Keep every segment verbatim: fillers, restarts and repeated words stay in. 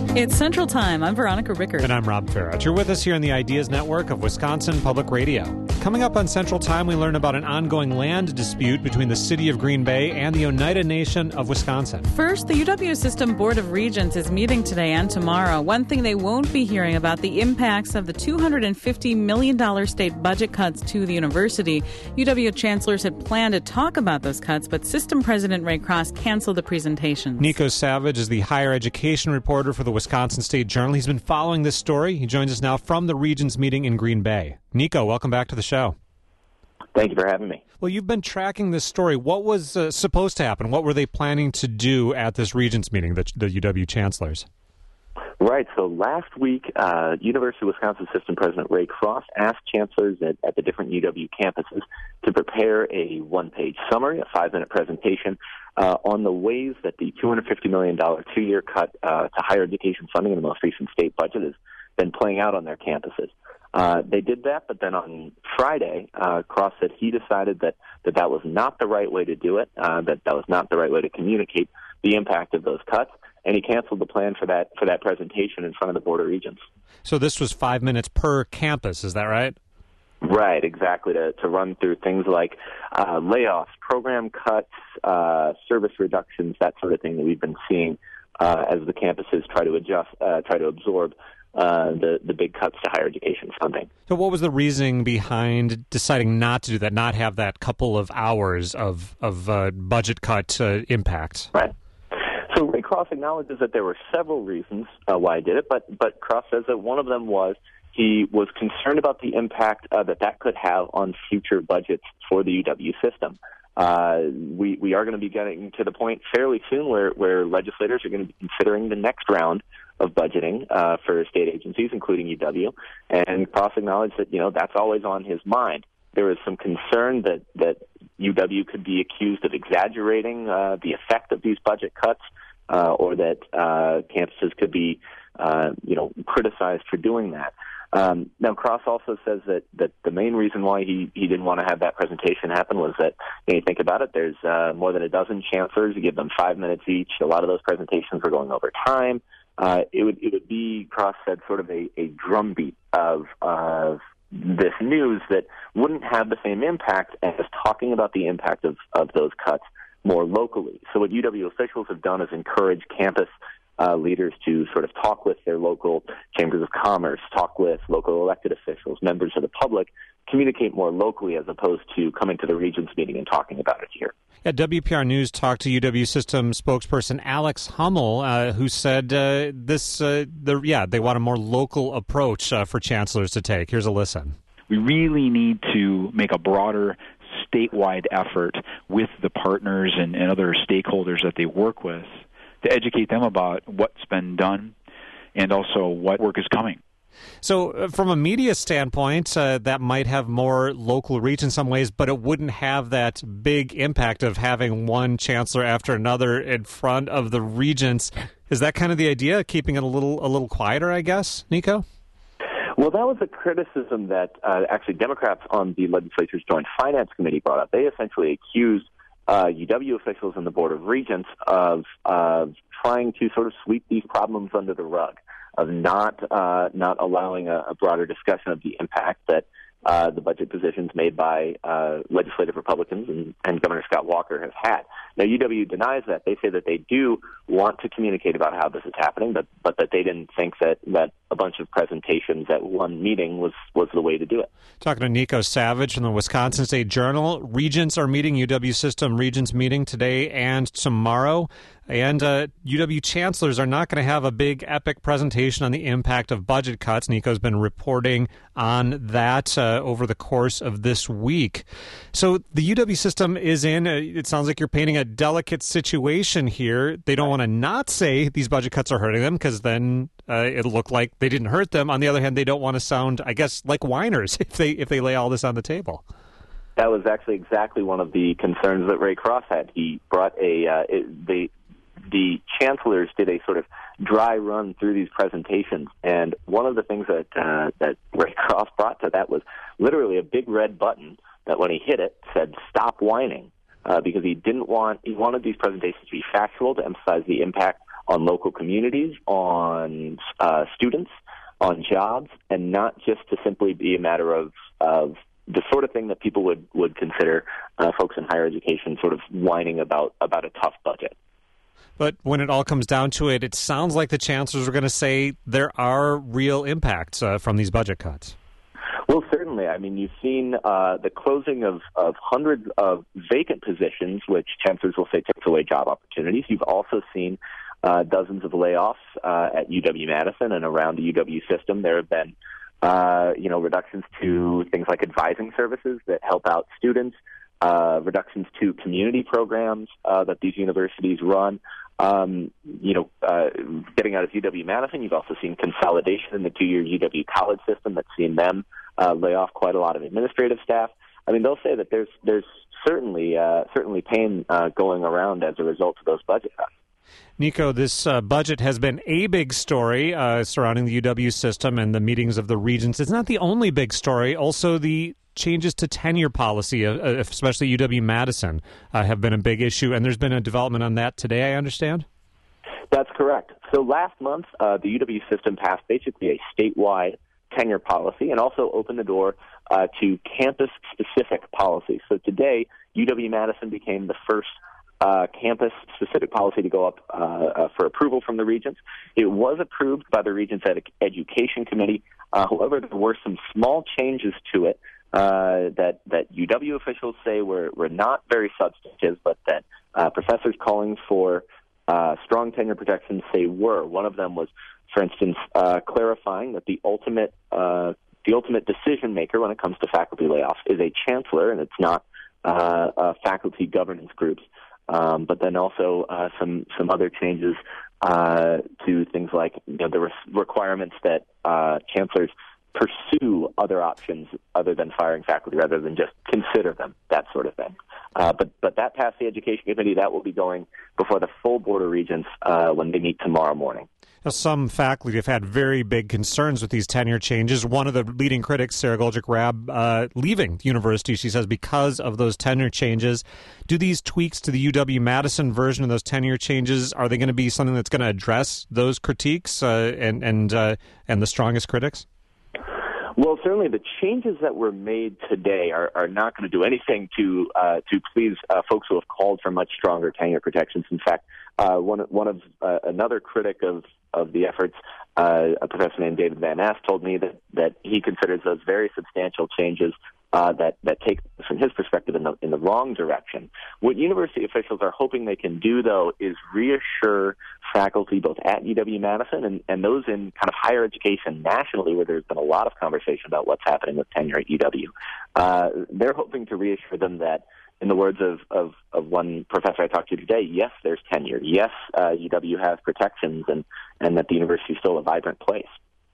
It's Central Time. I'm Veronica Rickard. And I'm Rob Farrett. You're with us here on the Ideas Network of Wisconsin Public Radio. Coming up on Central Time, we learn about an ongoing land dispute between the city of Green Bay and the Oneida Nation of Wisconsin. First, the U W System Board of Regents is meeting today and tomorrow. One thing they won't be hearing about the impacts of the two hundred fifty million dollars state budget cuts to the university. U W chancellors had planned to talk about those cuts, but System President Ray Cross canceled the presentation. Nico Savage is the higher education reporter for the Wisconsin State Journal. He's been following this story. He joins us now from the Regents meeting in Green Bay. Nico, welcome back to the show. Thank you for having me. Well, you've been tracking this story. What was uh, supposed to happen? What were they planning to do at this Regents meeting, the, the U W chancellors? Right. So last week, uh, University of Wisconsin System President Ray Cross asked chancellors at, at the different U W campuses to prepare a one-page summary, a five-minute presentation uh, on the ways that the two hundred fifty million dollars two-year cut uh, to higher education funding in the most recent state budget has been playing out on their campuses. Uh, they did that, but then on Friday, uh, Cross said he decided that, that that was not the right way to do it, uh, that that was not the right way to communicate the impact of those cuts, and he canceled the plan for that for that presentation in front of the Board of Regents. So this was five minutes per campus, is that right? Right, exactly, to, to run through things like uh, layoffs, program cuts, uh, service reductions, that sort of thing that we've been seeing uh, as the campuses try to adjust, uh, try to absorb Uh, the, the big cuts to higher education funding. So what was the reasoning behind deciding not to do that, not have that couple of hours of, of uh, budget cut uh, impact? Right. So Ray Cross acknowledges that there were several reasons uh, why he did it, but, but Cross says that one of them was he was concerned about the impact uh, that that could have on future budgets for the U W system. Uh, we, we are going to be getting to the point fairly soon where, where legislators are going to be considering the next round of budgeting uh, for state agencies, including U W, and Cross acknowledged that, you know, that's always on his mind. There was some concern that, that U W could be accused of exaggerating uh, the effect of these budget cuts, uh, or that uh, campuses could be, uh, you know, criticized for doing that. Um, now, Cross also says that, that the main reason why he, he didn't want to have that presentation happen was that, when you think about it, there's uh, more than a dozen chancellors. You give them five minutes each. A lot of those presentations are going over time. Uh, it would it would be, Cross said, sort of a, a drumbeat of of this news that wouldn't have the same impact as talking about the impact of, of those cuts more locally. So what U W officials have done is encourage campus uh, leaders to sort of talk with their local chambers of commerce, talk with local elected officials, members of the public, communicate more locally as opposed to coming to the Regents meeting and talking about it here. Yeah, W P R News talked to U W System spokesperson Alex Hummel, uh, who said uh, this. Uh, the, yeah, they want a more local approach uh, for chancellors to take. Here's a listen. We really need to make a broader statewide effort with the partners and, and other stakeholders that they work with to educate them about what's been done and also what work is coming. So uh, from a media standpoint, uh, that might have more local reach in some ways, but it wouldn't have that big impact of having one chancellor after another in front of the regents. Is that kind of the idea, keeping it a little a little quieter, I guess, Nico? Well, that was a criticism that uh, actually Democrats on the legislature's Joint Finance Committee brought up. They essentially accused uh, U W officials and the Board of Regents of, of trying to sort of sweep these problems under the rug, of not uh, not allowing a, a broader discussion of the impact that uh, the budget positions made by uh, legislative Republicans and, and Governor Scott Walker have had. Now, U W denies that. They say that they do want to communicate about how this is happening, but, but that they didn't think that, that a bunch of presentations at one meeting was, was the way to do it. Talking to Nico Savage from the Wisconsin State Journal. Regents are meeting, U W System Regents meeting today and tomorrow. And uh, U W chancellors are not going to have a big epic presentation on the impact of budget cuts. Nico's been reporting on that uh, over the course of this week. So the U W system is in, uh, it sounds like you're painting a delicate situation here. They don't want to not say these budget cuts are hurting them because then uh, it'll look like they didn't hurt them. On the other hand, they don't want to sound, I guess, like whiners if they if they lay all this on the table. That was actually exactly one of the concerns that Ray Cross had. He brought a, uh, it, the the chancellors did a sort of dry run through these presentations, and one of the things that uh, that Ray Cross brought to that was literally a big red button that when he hit it said "Stop whining," uh, because he didn't want he wanted these presentations to be factual, to emphasize the impact on local communities, on uh, students, on jobs, and not just to simply be a matter of, of the sort of thing that people would, would consider uh, folks in higher education sort of whining about, about a tough budget. But when it all comes down to it, it sounds like the chancellors are going to say there are real impacts uh, from these budget cuts. Well, certainly. I mean, you've seen uh, the closing of, of hundreds of vacant positions, which chancellors will say takes away job opportunities. You've also seen uh, dozens of layoffs uh, at U W-Madison and around the U W system. There have been, uh, you know, reductions to things like advising services that help out students, uh, reductions to community programs uh, that these universities run. Um, you know, uh, getting out of U W-Madison, you've also seen consolidation in the two-year U W college system that's seen them uh, lay off quite a lot of administrative staff. I mean, they'll say that there's there's certainly uh, certainly pain uh, going around as a result of those budget cuts. Nico, this uh, budget has been a big story uh, surrounding the U W system and the meetings of the regents. It's not the only big story. Also, the changes to tenure policy, uh, especially U W-Madison, uh, have been a big issue, and there's been a development on that today, I understand? That's correct. So last month, uh, the U W system passed basically a statewide tenure policy and also opened the door uh, to campus-specific policies. So today, U W-Madison became the first uh, campus-specific policy to go up uh, uh, for approval from the regents. It was approved by the Regents Ed- Education Committee. Uh, however, there were some small changes to it Uh, that that U W officials say were, were not very substantive, but that uh, professors calling for uh, strong tenure protections say were. One of them was, for instance, uh, clarifying that the ultimate uh, the ultimate decision maker when it comes to faculty layoffs is a chancellor, and it's not uh, uh, faculty governance groups. Um, but then also uh, some some other changes uh, to things like, you know, the re- requirements that uh, chancellors pursue other options other than firing faculty, rather than just consider them, that sort of thing. Uh, but but that passed the Education Committee. That will be going before the full Board of Regents uh, when they meet tomorrow morning. Now, some faculty have had very big concerns with these tenure changes. One of the leading critics, Sarah Goldrick-Rab, uh, leaving the university, she says, because of those tenure changes. Do these tweaks to the U W-Madison version of those tenure changes, are they going to be something that's going to address those critiques uh, and, and, uh, and the strongest critics? Well, certainly the changes that were made today are, are not going to do anything to uh, to please uh, folks who have called for much stronger tenure protections. In fact, uh, one one of uh, another critic of of the efforts, uh, a professor named David Van Ness, told me that that he considers those very substantial changes uh, that that take, from his perspective, in the in the wrong direction. What university officials are hoping they can do, though, is reassure faculty both at U W-Madison and, and those in kind of higher education nationally, where there's been a lot of conversation about what's happening with tenure at U W. Uh, they're hoping to reassure them that, in the words of, of, of one professor I talked to today, yes, there's tenure. Yes, uh, U W has protections, and, and that the university is still a vibrant place.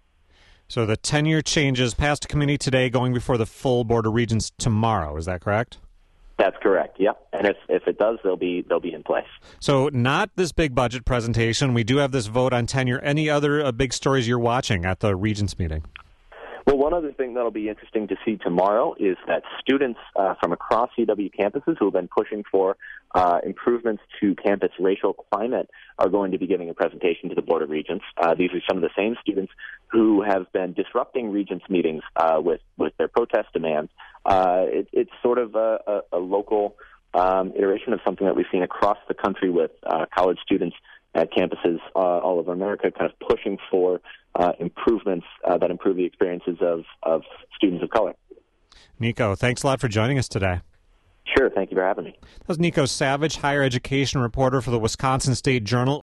So the tenure changes passed a committee today, going before the full Board of Regents tomorrow. Is that correct? That's correct. Yep. And if if it does, they'll be they'll be in place. So not this big budget presentation. We do have this vote on tenure. Any other uh, big stories you're watching at the Regents meeting? Well, one other thing that'll be interesting to see tomorrow is that students uh, from across U W campuses who have been pushing for uh, improvements to campus racial climate are going to be giving a presentation to the Board of Regents. Uh, these are some of the same students who have been disrupting Regents meetings uh, with, with their protest demands. Uh, it, it's sort of a, a, a local um, iteration of something that we've seen across the country with uh, college students at campuses uh, all over America, kind of pushing for uh, improvements uh, that improve the experiences of, of students of color. Nico, thanks a lot for joining us today. Sure, thank you for having me. That was Nico Savage, higher education reporter for the Wisconsin State Journal.